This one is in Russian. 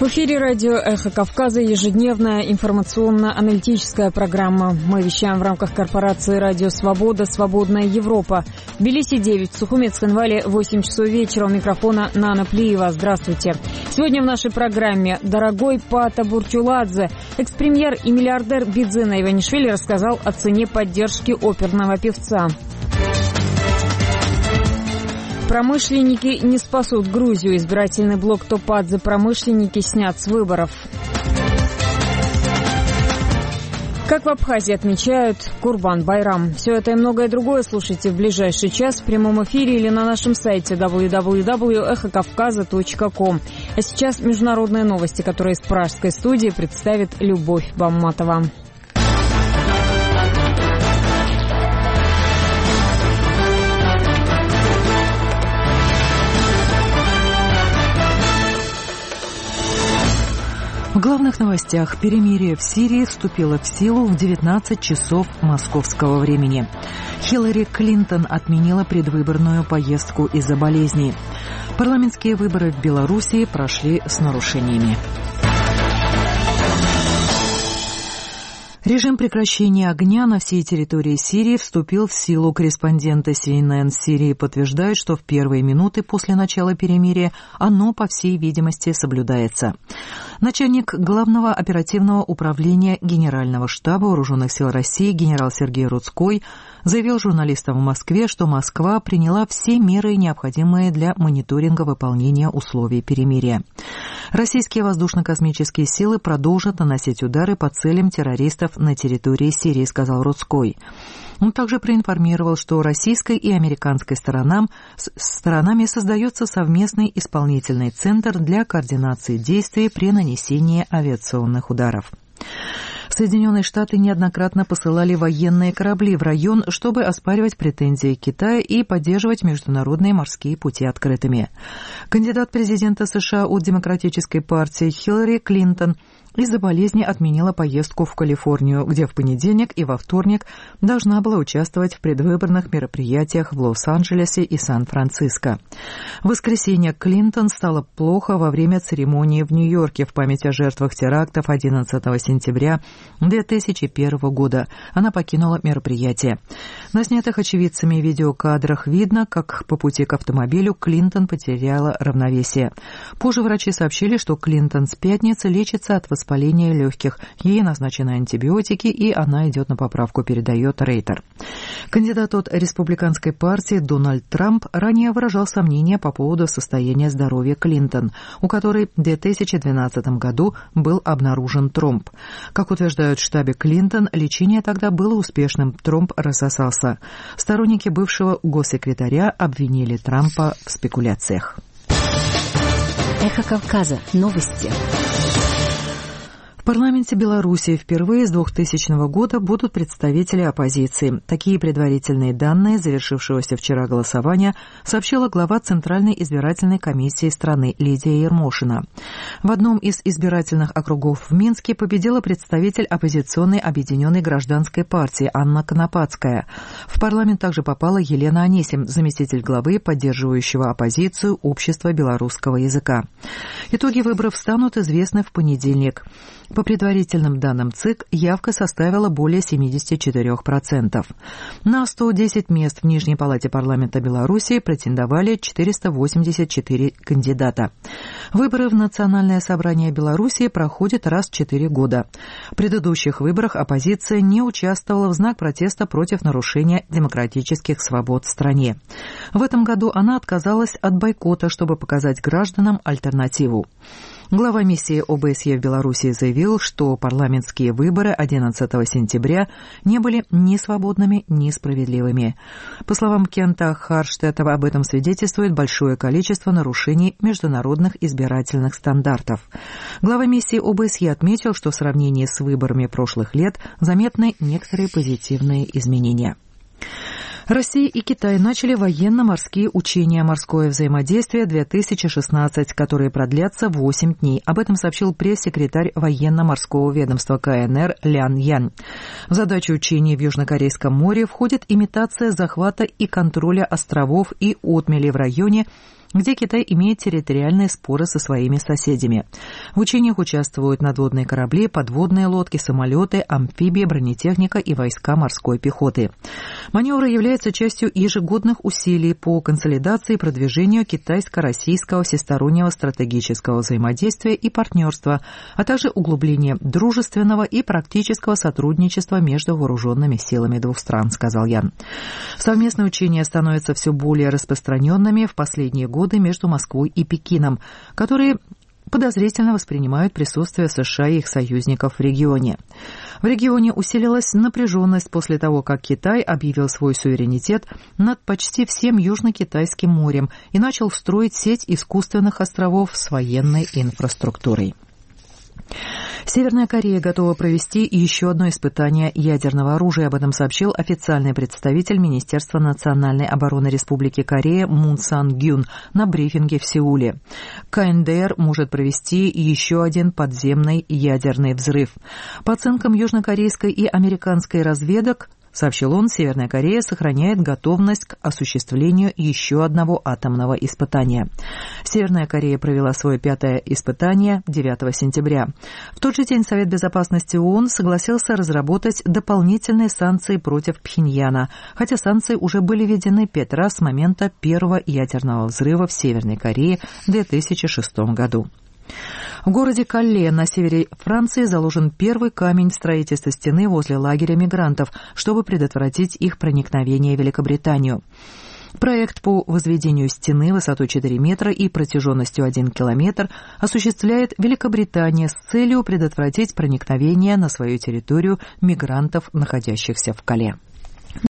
В эфире радио «Эхо Кавказа» ежедневная информационно-аналитическая программа. Мы вещаем в рамках корпорации «Радио Свобода», «Свободная Европа». В Тбилиси 9, в Сухумет-Цхинвале 8 часов вечера. У микрофона Нана Плиева. Здравствуйте. Сегодня в нашей программе дорогой Пата Бурчуладзе. Экс-премьер и миллиардер Бидзина Иванишвили рассказал о цене поддержки оперного певца. Промышленники не спасут Грузию. Избирательный блок Топадзе «Промышленники» снят с выборов. Как в Абхазии отмечают Курбан-Байрам. Все это и многое другое слушайте в ближайший час в прямом эфире или на нашем сайте www.эхокавказа.ком. А сейчас международные новости, которые из пражской студии представит Любовь Бамматова. В главных новостях: перемирие в Сирии вступило в силу в 19 часов московского времени. Хиллари Клинтон отменила предвыборную поездку из-за болезни. Парламентские выборы в Белоруссии прошли с нарушениями. Режим прекращения огня на всей территории Сирии вступил в силу. Корреспонденты CNN Сирии подтверждают, что в первые минуты после начала перемирия оно, по всей видимости, соблюдается. Начальник Главного оперативного управления Генерального штаба Вооруженных сил России генерал Сергей Рудской заявил журналистам в Москве, что Москва приняла все меры, необходимые для мониторинга выполнения условий перемирия. Российские воздушно-космические силы продолжат наносить удары по целям террористов на территории Сирии, сказал Рудской. Он также проинформировал, что российской и американской сторонами создается совместный исполнительный центр для координации действий при нанесении авиационных ударов. Соединенные Штаты неоднократно посылали военные корабли в район, чтобы оспаривать претензии Китая и поддерживать международные морские пути открытыми. Кандидат президента США от Демократической партии Хиллари Клинтон из-за болезни отменила поездку в Калифорнию, где в понедельник и во вторник должна была участвовать в предвыборных мероприятиях в Лос-Анджелесе и Сан-Франциско. В воскресенье Клинтон стало плохо во время церемонии в Нью-Йорке в память о жертвах терактов 11 сентября 2001 года. Она покинула мероприятие. На снятых очевидцами видеокадрах видно, как по пути к автомобилю Клинтон потеряла равновесие. Позже врачи сообщили, что Клинтон с пятницы лечится от воспаления легких. Ей назначены антибиотики, и она идет на поправку, передает Рейтер. Кандидат от республиканской партии Дональд Трамп ранее выражал сомнения по поводу состояния здоровья Клинтон, у которой в 2012 году был обнаружен тромб. Как утверждают в штабе Клинтон, лечение тогда было успешным, тромб рассосался. Сторонники бывшего госсекретаря обвинили Трампа в спекуляциях. Эхо Кавказа. Новости. В парламенте Беларуси впервые с 2000 года будут представители оппозиции. Такие предварительные данные завершившегося вчера голосования сообщила глава Центральной избирательной комиссии страны Лидия Ермошина. В одном из избирательных округов в Минске победила представитель оппозиционной объединенной гражданской партии Анна Конопадская. В парламент также попала Елена Анисим, заместитель главы поддерживающего оппозицию Общества белорусского языка. Итоги выборов станут известны в понедельник. По предварительным данным ЦИК, явка составила более 74%. На 110 мест в Нижней палате парламента Беларуси претендовали 484 кандидата. Выборы в Национальное собрание Беларуси проходят раз в 4 года. В предыдущих выборах оппозиция не участвовала в знак протеста против нарушения демократических свобод в стране. В этом году она отказалась от бойкота, чтобы показать гражданам альтернативу. Глава миссии ОБСЕ в Беларуси заявил, что парламентские выборы 11 сентября не были ни свободными, ни справедливыми. По словам Кента Харштета, об этом свидетельствует большое количество нарушений международных избирательных стандартов. Глава миссии ОБСЕ отметил, что в сравнении с выборами прошлых лет заметны некоторые позитивные изменения. Россия и Китай начали военно-морские учения «Морское взаимодействие-2016», которые продлятся 8 дней. Об этом сообщил пресс-секретарь военно-морского ведомства КНР Лян Ян. В задачу учений в Южнокорейском море входит имитация захвата и контроля островов и отмелей в районе, где Китай имеет территориальные споры со своими соседями. В учениях участвуют надводные корабли, подводные лодки, самолеты, амфибии, бронетехника и войска морской пехоты. Маневр является частью ежегодных усилий по консолидации и продвижению китайско-российского всестороннего стратегического взаимодействия и партнерства, а также углубления дружественного и практического сотрудничества между вооруженными силами двух стран, сказал Ян. Совместные учения становятся все более распространенными в последние годы между Москвой и Пекином, которые подозрительно воспринимают присутствие США и их союзников в регионе. В регионе усилилась напряженность после того, как Китай объявил свой суверенитет над почти всем Южно-Китайским морем и начал строить сеть искусственных островов с военной инфраструктурой. Северная Корея готова провести еще одно испытание ядерного оружия. Об этом сообщил официальный представитель Министерства национальной обороны Республики Корея Мун Сан-гюн на брифинге в Сеуле. КНДР может провести еще один подземный ядерный взрыв. По оценкам южнокорейской и американской разведок, сообщил он, Северная Корея сохраняет готовность к осуществлению еще одного атомного испытания. Северная Корея провела свое 5-е испытание 9 сентября. В тот же день Совет безопасности ООН согласился разработать дополнительные санкции против Пхеньяна, хотя санкции уже были введены 5 раз с момента первого ядерного взрыва в Северной Корее в 2006 году. В городе Калле на севере Франции заложен первый камень строительства стены возле лагеря мигрантов, чтобы предотвратить их проникновение в Великобританию. Проект по возведению стены высотой 4 метра и протяженностью 1 километр осуществляет Великобритания с целью предотвратить проникновение на свою территорию мигрантов, находящихся в Калле.